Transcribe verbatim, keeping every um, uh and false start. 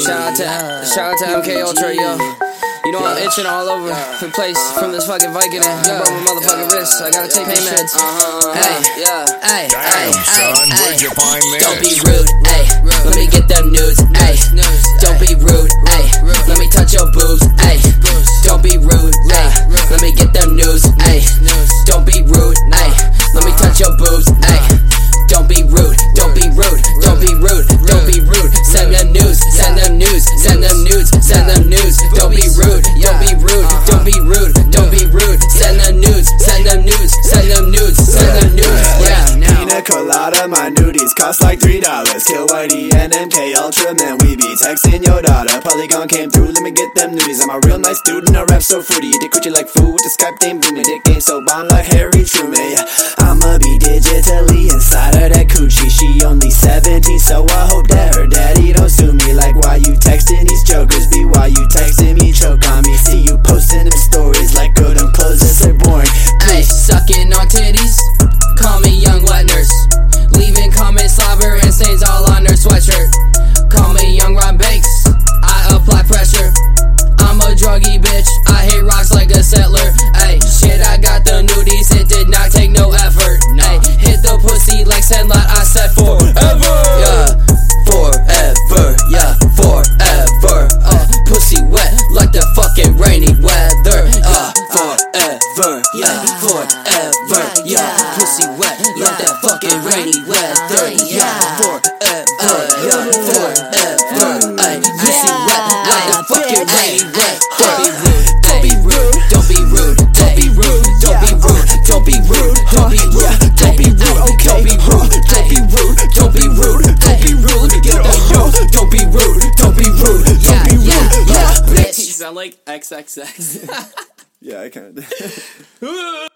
Shout out to shout out to M K Ultra, yo. You know I'm itching all over the place from this fucking Viking and I broke my motherfucking wrist. So I gotta take payments. Hey, hey, hey, son, where'd you find this? Don't be rude, hey. Let me get them nudes, hey. Don't be rude, hey. Let me touch your boobs, hey. Don't be rude, hey. Let me get them news, hey. Don't be rude, hey. Let me touch your boobs, hey. Don't be rude, don't be rude, don't be rude, don't be rude. Send them news, send them news, send them nudes, send them news. Don't be rude, don't be rude, don't be rude, don't be rude. Send them nudes, send them nudes, send them nudes, send them nudes. Yeah. Pina colada, my nudies cost like three dollars. Kill Whitey and M K Ultra, man, we be texting your daughter. Polygon came through, let me get them nudies. I'm a real nice dude and I rap so fruity. Dick with you like food with the Skype name booming. Dick game so bomb like Harry Truman. I'ma be digitally inside of that coochie. She only seventeen, so I hope that her daddy don't sue me. Like, why you texting these jokers? Be why you texting me, choke on me. See you posting them stories like good and closes are boring. Ay, sucking on titties, call me young wet nurse. Leaving comments, slobber and stains all on her sweatshirt. Call me young Ron Banks, I apply pressure. I'm a druggy bitch, I hit rocks like a settler. Ay, shit, I got the nudies, it did not take no effort. Ay, hit the pussy like Sandlot, I said forever. Yeah, forever, yeah, forever. Uh, pussy wet like the fucking rainy weather. Uh, forever, yeah, forever, yeah. Pussy wet like that fucking rainy weather. Yeah, forever, yeah, forever. Ay, pussy wet like the fucking rainy weather. Don't be rude, don't be rude, don't be rude, don't be rude, don't be rude, don't be rude, don't be rude, don't be rude, don't be rude, don't be rude, don't be rude, get the yo, don't be rude, don't be rude, don't be rude, yeah, bitch. You sound like X X X. Yeah, I kinda